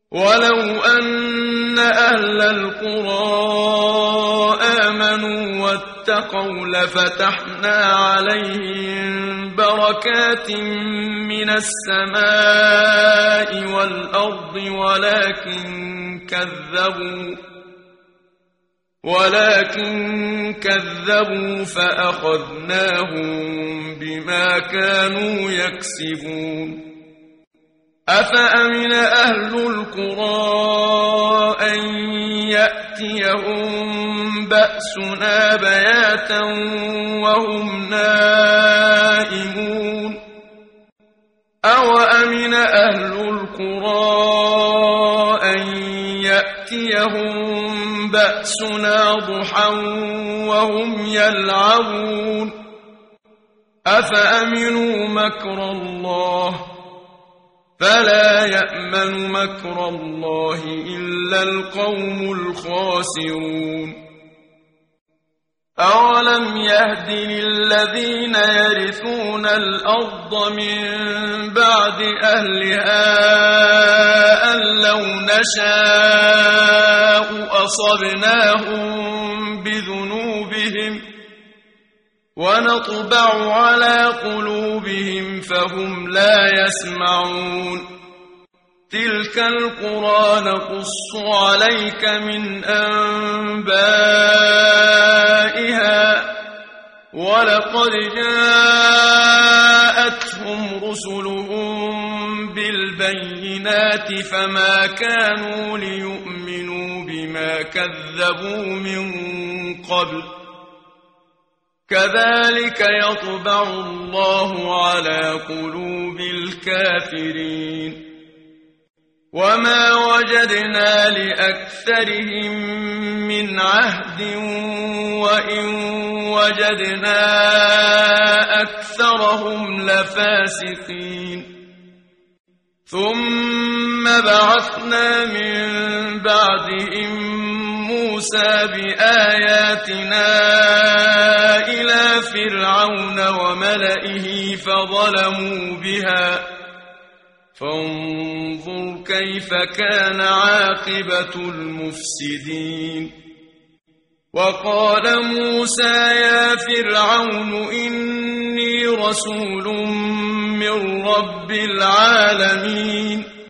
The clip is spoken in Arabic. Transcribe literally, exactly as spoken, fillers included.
ولو أن أهل القرى آمنوا واتقوا لفتحنا عليهم بركات من السماء والأرض ولكن كذبوا ولكن كذبوا فأخذناهم بما كانوا يكسبون أفأمن أهل القرى أن يأتيهم بأسنا بياتا وهم نائمون أوأمن أهل القرى أن يأتيهم بأسنا ضحى وهم يلعبون أفأمنوا مكر الله فلا يأمن مكر الله إلا القوم الخاسرون أولم يهد للذين يرثون الأرض من بعد أهلها أن لو نشاء أصبناهم بذنوبهم ونطبع على قلوبهم فهم لا يسمعون تلك القرى نقص عليك من أنبائها ولقد جاءتهم رسلهم بالبينات فما كانوا ليؤمنوا بما كذبوا من قبل كذلك يطبع الله على قلوب الكافرين وما وجدنا لأكثرهم من عهد وإن وجدنا أكثرهم لفاسقين ثم بعثنا من بعدهم موسى بآياتنا إلى فرعون وملئه فظلموا بها فانظر كيف كان عاقبة المفسدين وقال موسى يا فرعون إني رسول من رب العالمين